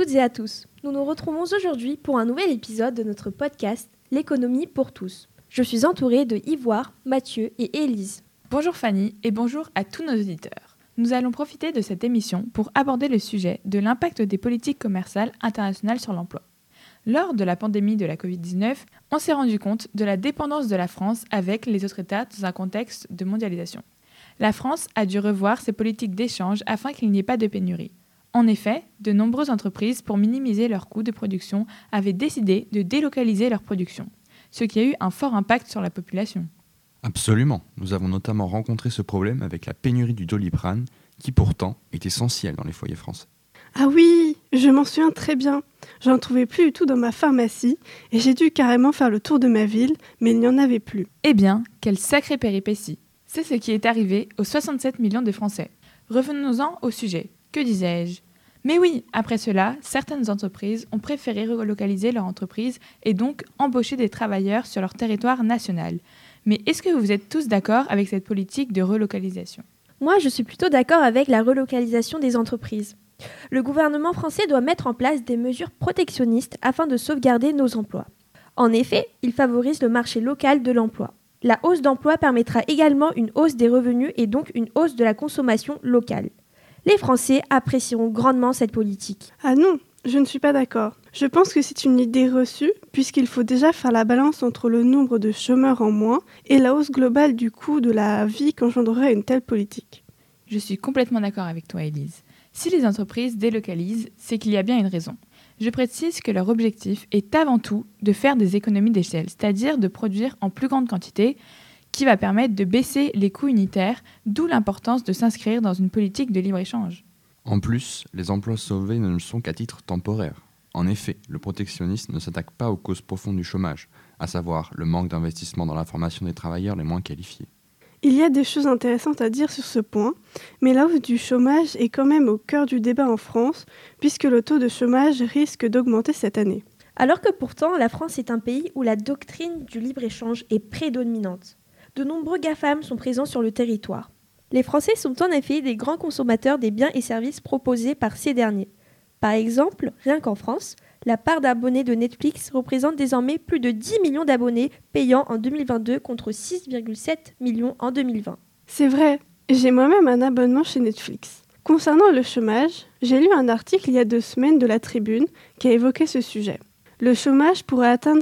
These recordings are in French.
toutes et à tous. Nous nous retrouvons aujourd'hui pour un nouvel épisode de notre podcast L'économie pour tous. Je suis entourée de Ivoire, Mathieu et Élise. Bonjour Fanny et bonjour à tous nos auditeurs. Nous allons profiter de cette émission pour aborder le sujet de l'impact des politiques commerciales internationales sur l'emploi. Lors de la pandémie de la Covid-19, on s'est rendu compte de la dépendance de la France avec les autres États dans un contexte de mondialisation. La France a dû revoir ses politiques d'échange afin qu'il n'y ait pas de pénurie. En effet, de nombreuses entreprises, pour minimiser leurs coûts de production, avaient décidé de délocaliser leur production, ce qui a eu un fort impact sur la population. Absolument. Nous avons notamment rencontré ce problème avec la pénurie du Doliprane, qui pourtant est essentielle dans les foyers français. Ah oui, je m'en souviens très bien. J'en trouvais plus du tout dans ma pharmacie et j'ai dû carrément faire le tour de ma ville, mais il n'y en avait plus. Eh bien, quelle sacrée péripétie. C'est ce qui est arrivé aux 67 millions de Français. Revenons-en au sujet. Que disais-je ? Mais oui, après cela, certaines entreprises ont préféré relocaliser leur entreprise et donc embaucher des travailleurs sur leur territoire national. Mais est-ce que vous êtes tous d'accord avec cette politique de relocalisation ? Moi, je suis plutôt d'accord avec la relocalisation des entreprises. Le gouvernement français doit mettre en place des mesures protectionnistes afin de sauvegarder nos emplois. En effet, il favorise le marché local de l'emploi. La hausse d'emploi permettra également une hausse des revenus et donc une hausse de la consommation locale. Les Français apprécieront grandement cette politique. Ah non, je ne suis pas d'accord. Je pense que c'est une idée reçue, puisqu'il faut déjà faire la balance entre le nombre de chômeurs en moins et la hausse globale du coût de la vie qu'engendrerait une telle politique. Je suis complètement d'accord avec toi, Élise. Si les entreprises délocalisent, c'est qu'il y a bien une raison. Je précise que leur objectif est avant tout de faire des économies d'échelle, c'est-à-dire de produire en plus grande quantité, qui va permettre de baisser les coûts unitaires, d'où l'importance de s'inscrire dans une politique de libre-échange. En plus, les emplois sauvés ne le sont qu'à titre temporaire. En effet, le protectionnisme ne s'attaque pas aux causes profondes du chômage, à savoir le manque d'investissement dans la formation des travailleurs les moins qualifiés. Il y a des choses intéressantes à dire sur ce point, mais la hausse du chômage est quand même au cœur du débat en France, puisque le taux de chômage risque d'augmenter cette année. Alors que pourtant, la France est un pays où la doctrine du libre-échange est prédominante. De nombreux GAFAM sont présents sur le territoire. Les Français sont en effet des grands consommateurs des biens et services proposés par ces derniers. Par exemple, rien qu'en France, la part d'abonnés de Netflix représente désormais plus de 10 millions d'abonnés payants en 2022 contre 6,7 millions en 2020. C'est vrai, j'ai moi-même un abonnement chez Netflix. Concernant le chômage, j'ai lu un article il y a 2 semaines de La Tribune qui a évoqué ce sujet. Le chômage pourrait atteindre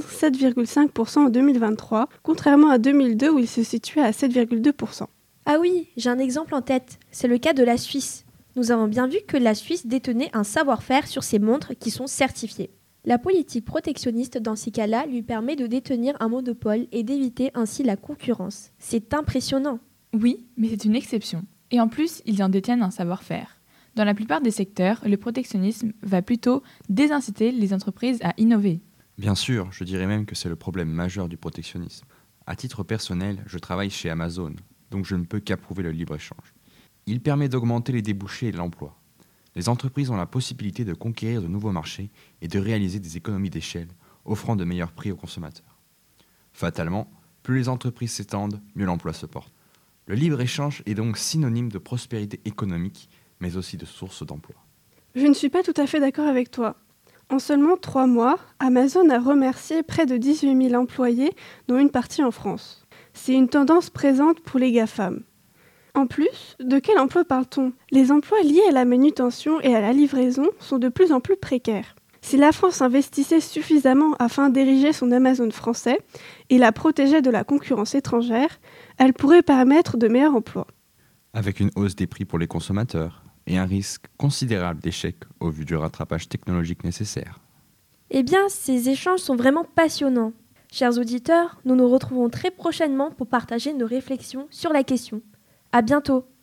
7,5% en 2023, contrairement à 2002 où il se situait à 7,2%. Ah oui, j'ai un exemple en tête, c'est le cas de la Suisse. Nous avons bien vu que la Suisse détenait un savoir-faire sur ses montres qui sont certifiées. La politique protectionniste dans ces cas-là lui permet de détenir un monopole et d'éviter ainsi la concurrence. C'est impressionnant. Oui, mais c'est une exception. Et en plus, ils en détiennent un savoir-faire. Dans la plupart des secteurs, le protectionnisme va plutôt désinciter les entreprises à innover. Bien sûr, je dirais même que c'est le problème majeur du protectionnisme. À titre personnel, je travaille chez Amazon, donc je ne peux qu'approuver le libre-échange. Il permet d'augmenter les débouchés et l'emploi. Les entreprises ont la possibilité de conquérir de nouveaux marchés et de réaliser des économies d'échelle, offrant de meilleurs prix aux consommateurs. Fatalement, plus les entreprises s'étendent, mieux l'emploi se porte. Le libre-échange est donc synonyme de prospérité économique, mais aussi de source d'emploi. Je ne suis pas tout à fait d'accord avec toi. En seulement 3 mois, Amazon a remercié près de 18 000 employés, dont une partie en France. C'est une tendance présente pour les GAFAM. En plus, de quel emploi parle-t-on ? Les emplois liés à la manutention et à la livraison sont de plus en plus précaires. Si la France investissait suffisamment afin d'ériger son Amazon français et la protégeait de la concurrence étrangère, elle pourrait permettre de meilleurs emplois. Avec une hausse des prix pour les consommateurs et un risque considérable d'échec au vu du rattrapage technologique nécessaire. Eh bien, ces échanges sont vraiment passionnants. Chers auditeurs, nous nous retrouvons très prochainement pour partager nos réflexions sur la question. À bientôt!